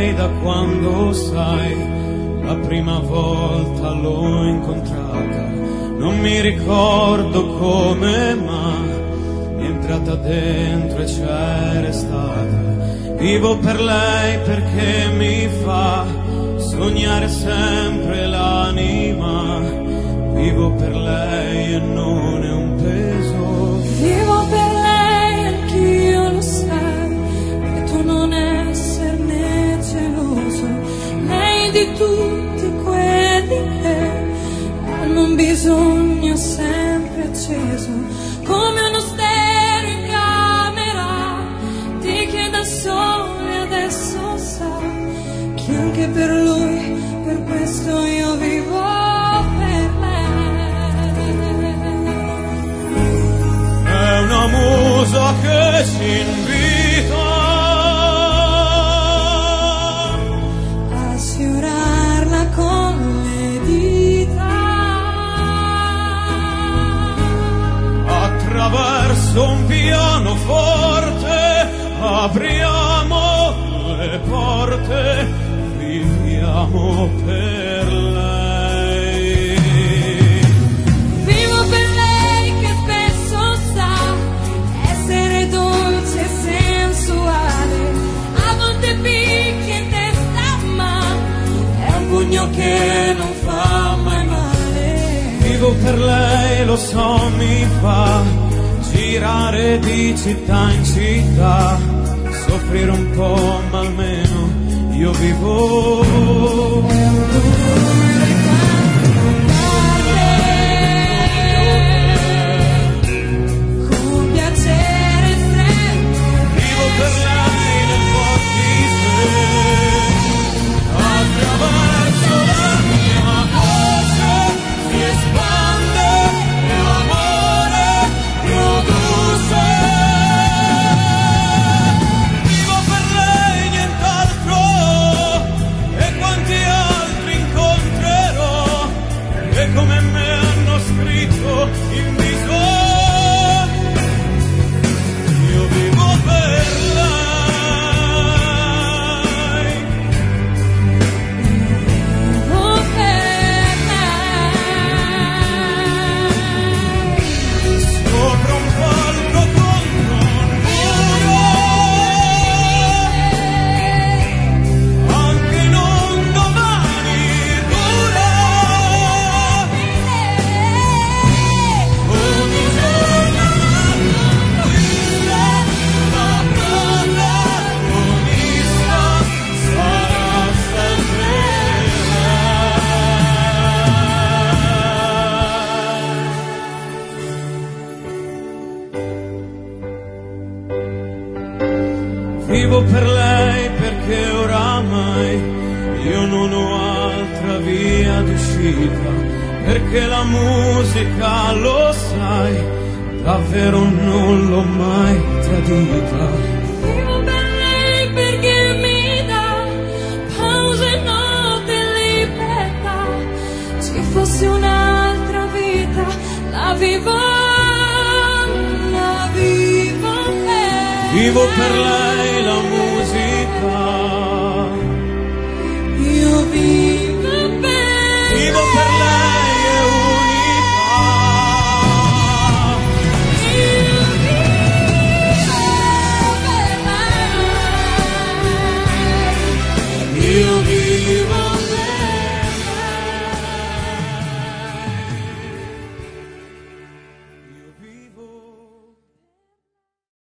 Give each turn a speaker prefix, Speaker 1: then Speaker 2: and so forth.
Speaker 1: lei da quando, sai, la prima volta l'ho incontrata. Non mi ricordo come, ma è entrata dentro e c'è restata. Vivo per lei perché mi fa sognare sempre l'anima. Vivo per lei e non è un peso.
Speaker 2: Vivo per lei, anch'io lo sai, e tu non esserne geloso. Lei di tutti quelli che hanno un bisogno sempre acceso, come uno stereo in camera, ti chiede al sole, adesso sa che anche per lui, per questo io vivo per lei.
Speaker 1: È una musa che ci invita
Speaker 2: a sfiorarla con le dita,
Speaker 1: attraverso un pianoforte apriamo le porte, viviamo per lei.
Speaker 2: vivo per lei che spesso sa essere dolce e sensuale, a volte picchia in testa ma è un pugno che non fa mai male.
Speaker 1: Vivo per lei, lo so, mi fa girare di città in città, soffrire un po' ma almeno io vivo.
Speaker 2: Con piacere estremo
Speaker 1: Vivo per lei nel fortissimo, attraverso la mia voce si espande e l'amore produce. Vivo per lei, nient'altro, e quanti altri incontrerò che come me hanno scritto in viso. Io vivo per lei.
Speaker 2: vivo per lei.
Speaker 1: Sopra un palco contro un muro, anche in un domani dura. Ogni giorno una conquista, la protagonista sarà sempre lei. Vivo per lei perché oramai io non ho altra via d'uscita, perché la musica, lo sai, davvero non l'ho mai tradita.
Speaker 2: Vivo per lei perché mi dà pause, notte e libertà. Ci fosse un'altra vita, la vivo lei.
Speaker 1: Vivo per lei la musica.
Speaker 2: Io vivo